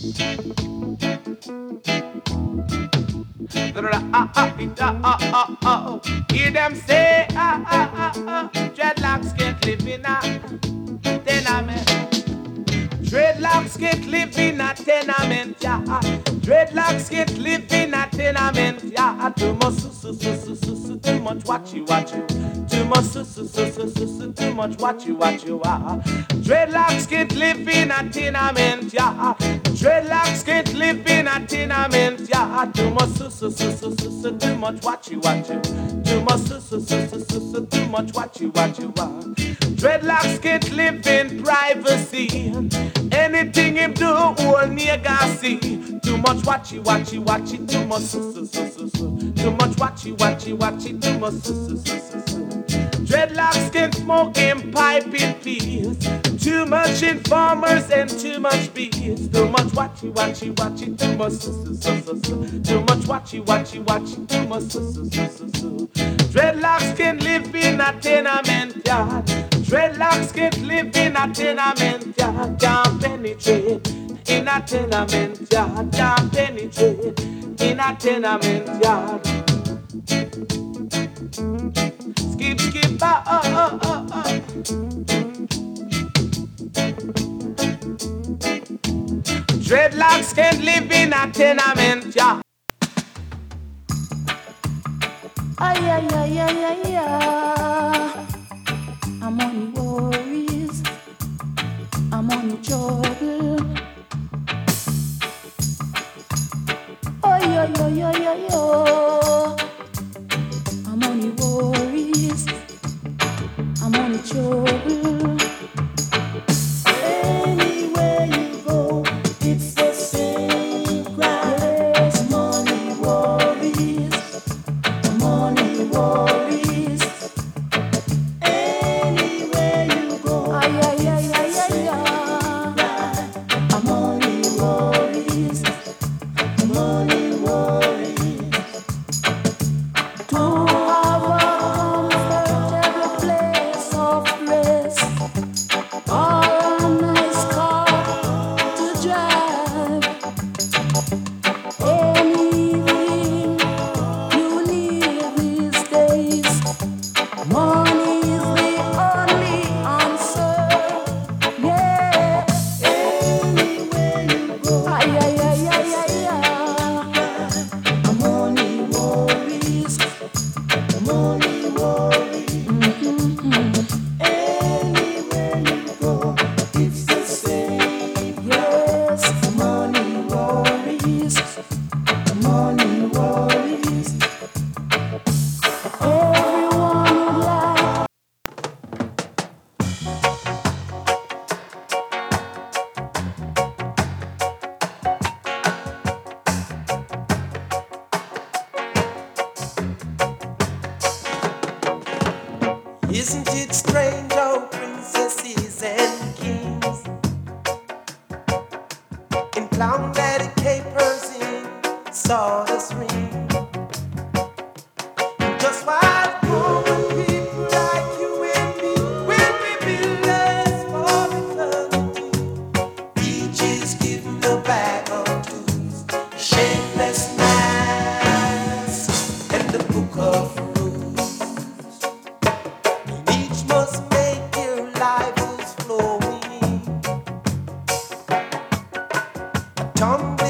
Hear them say, dreadlocks can't live in a tenement. Dreadlocks can't live in a tenement, yeah. Dreadlocks can't live in a tenement, yeah. Too much, too much watchy. Too much, too much watchy, Dreadlocks can't live in a tenement, yeah. Dreadlocks can't live in a tenement, yeah. Too much, too much watchy. Too much, too much watchy. Dreadlocks can't live in privacy. Anything him do, all nigga see. Too much watchy. Too much too much watchy. Too much Dreadlocks can smoke and pipe in peace. Too much informers and too much bees. Too much watchy. Too much too much watchy. Too much Dreadlocks can live in a tenement yard. Dreadlocks can live in a tenement yard. Can't penetrate in a tenement yard. Can't penetrate in a tenement yard. Skip, Dreadlocks can live in a tenement yard. Ay. I'm on the worries. I'm on the trouble. Ay. I'm on the worries. I'm on the trouble. Anywhere you go, it's the same cry. Yes, money worries. Money worries. Anywhere you go, I'm only worries. Money worries. To have a comfortable place of rest, or a nice car to drive. Anything you need these days, money is the only answer. Yeah, anywhere you go, money worries, money worries. Anywhere you go, it's the same. Yes, money worries, money worries. Everyone would like. Isn't it strange how princesses and kings in clown-headed capers in sawdust ring? Just while common people like you and me will be villains for eternity. Each is given a bag of tools, shapeless mass, and the book of rules. Each must make your life is flowing. A tongue